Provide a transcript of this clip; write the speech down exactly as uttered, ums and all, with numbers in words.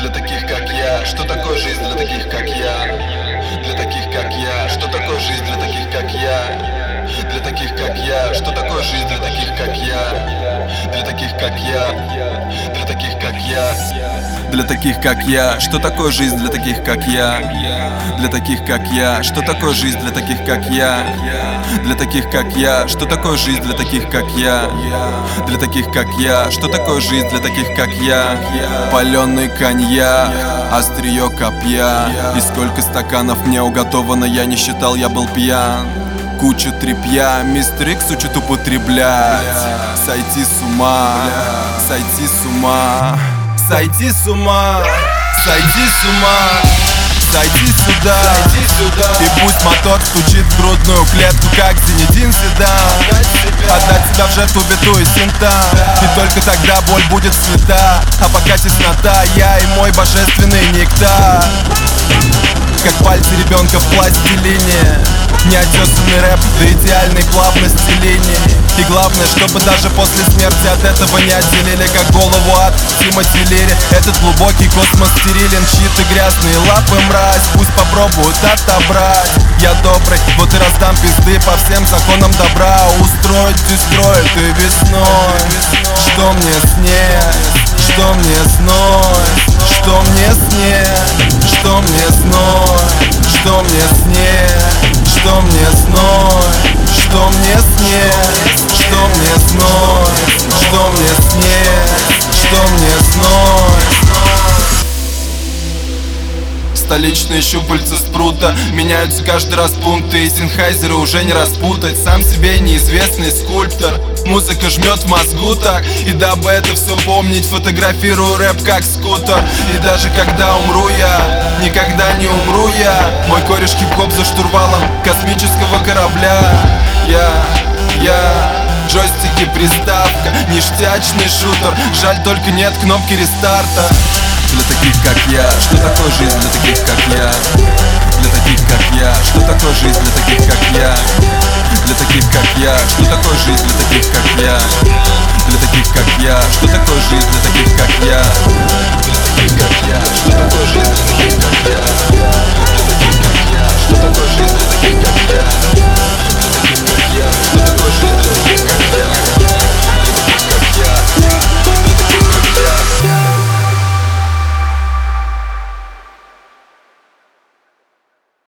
для таких как я? Что такое жизнь для таких как я? Для таких как я. Что такое жизнь для таких как я? Для таких как я. Что такое жизнь для таких как я? Для таких как я. Для таких как я. Для таких как я. Что такое жизнь для таких как я? Для таких как я. Что такое жизнь для таких как я? Для таких как я. Что такое жизнь для таких как я? Для таких как я. Что такое жизнь для таких как я? Паленый коньяк, острие копья. И сколько стаканов мне уготовано, я не считал, я был пьян. Куча тряпья, мистер Икс учит употреблять. Сойти с ума, сойти с ума, сойти с ума, сойти с ума. Сойди сюда, сойди сюда. И пусть мотор стучит в грудную клетку, как Зинедин Зидан. Отдать себя в жертву биту и синтам. И только тогда боль будет снята. А пока теснота, я и мой божественный нектар. Как пальцы ребенка в пластилине. Неотесанный рэп до идеальной плавности линий. И главное, чтобы даже после смерти от этого не отделили, как голову от Тимоти Лири. Этот глубокий космос стерилен, чьи-то грязные лапы мразь. Пусть попробуют отобрать. Я добрый, вот и раздам пизды по всем законам добра. Устроить дестроит и весной. Что мне снес? Что мне снось? Что мне снес? Что мне снось? Что мне снес? Что мне сной? Что мне снес? Что мне сной? Что мне снес? Что мне сной? Столичные щупальца спрута меняются каждый раз пункты. И Синхайзеры уже не распутать. Сам себе неизвестный скульптор. Музыка жмет в мозгу так. И дабы это все помнить, фотографирую рэп как скутер. И даже когда умру я, никогда не умру я. Мой кореш хип-хоп за штурвалом космического корабля. Я, я, джойстики, приставка, ништячный шутер. Жаль, только нет кнопки рестарта. Для таких как я, что такое жизнь для таких как я? Для таких как я, что такое жизнь для таких как я? Для таких как я, что такое жизнь для таких как я? Для таких как я, что такое жизнь для таких как я?